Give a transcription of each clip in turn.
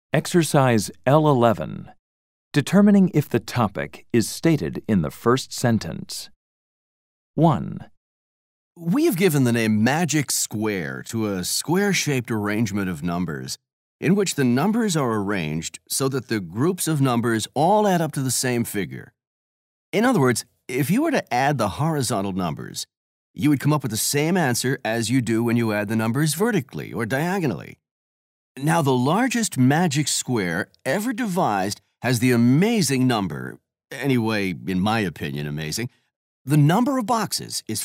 Exercise L11. Determining if the topic is stated in the first sentence. 1. We have given the name magic square to a square-shaped arrangement of numbers, in which the numbers are arranged so that the groups of numbers all add up to the same figure. In other words, if you were to add the horizontal numbers, you would come up with the same answer as you do when you add the numbers vertically or diagonally. Now, the largest magic square ever devised has the amazing number, anyway, in my opinion, amazing. The number of boxes is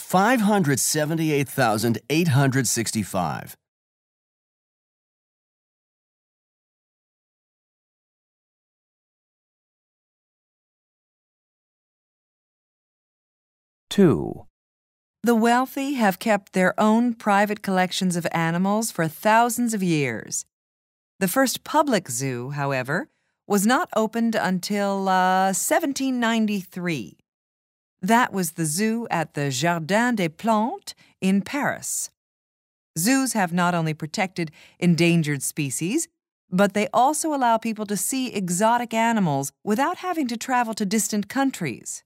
578,865. Two. The wealthy have kept their own private collections of animals for thousands of years. The first public zoo, however, was not opened until 1793. That was the zoo at the Jardin des Plantes in Paris. Zoos have not only protected endangered species, but they also allow people to see exotic animals without having to travel to distant countries.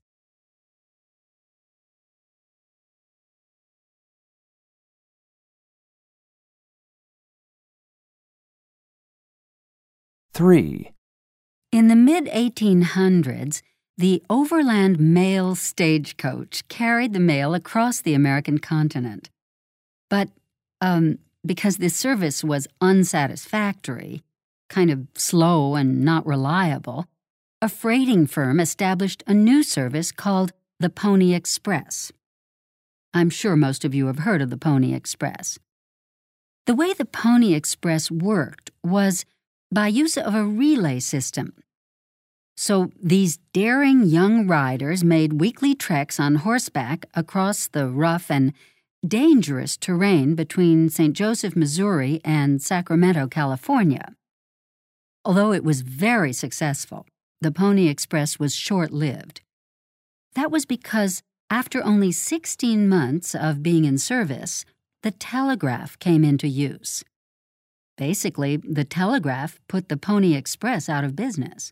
Three. In the mid-1800s, the overland mail stagecoach carried the mail across the American continent. But because this service was unsatisfactory, kind of slow and not reliable, a freighting firm established a new service called the Pony Express. I'm sure most of you have heard of the Pony Express. The way the Pony Express worked was by use of a relay system. So these daring young riders made weekly treks on horseback across the rough and dangerous terrain between St. Joseph, Missouri and Sacramento, California. Although it was very successful, the Pony Express was short-lived. That was because after only 16 months of being in service, the telegraph came into use. Basically, the telegraph put the Pony Express out of business.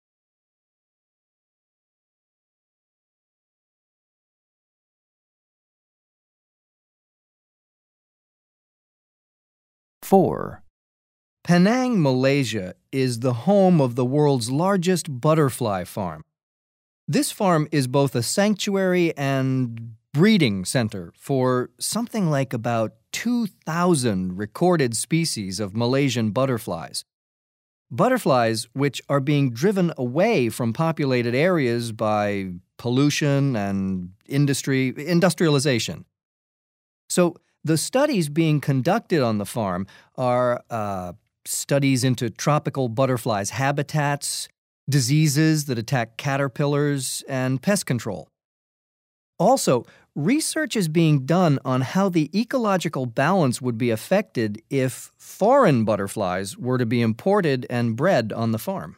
Four. Penang, Malaysia is the home of the world's largest butterfly farm. This farm is both a sanctuary and breeding center for something like about 2,000 recorded species of Malaysian butterflies. Butterflies which are being driven away from populated areas by pollution and industrialization. So the studies being conducted on the farm are studies into tropical butterflies' habitats, diseases that attack caterpillars, and pest control. Also, research is being done on how the ecological balance would be affected if foreign butterflies were to be imported and bred on the farm.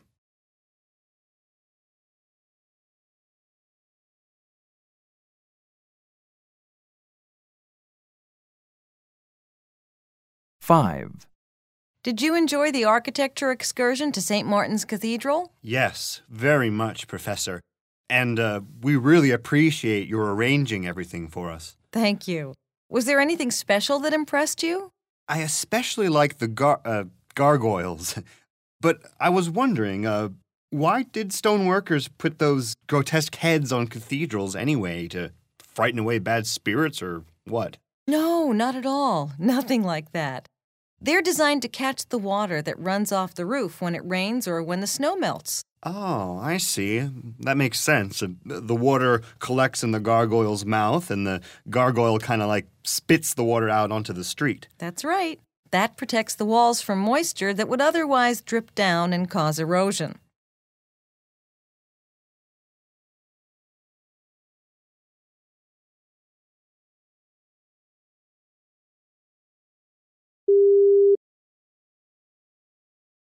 Five. Did you enjoy the architecture excursion to St. Martin's Cathedral? Yes, very much, Professor. And we really appreciate your arranging everything for us. Thank you. Was there anything special that impressed you? I especially like the gargoyles. But I was wondering, why did stoneworkers put those grotesque heads on cathedrals anyway? To frighten away bad spirits or what? No, not at all. Nothing like that. They're designed to catch the water that runs off the roof when it rains or when the snow melts. Oh, I see. That makes sense. The water collects in the gargoyle's mouth, and the gargoyle kind of like spits the water out onto the street. That's right. That protects the walls from moisture that would otherwise drip down and cause erosion.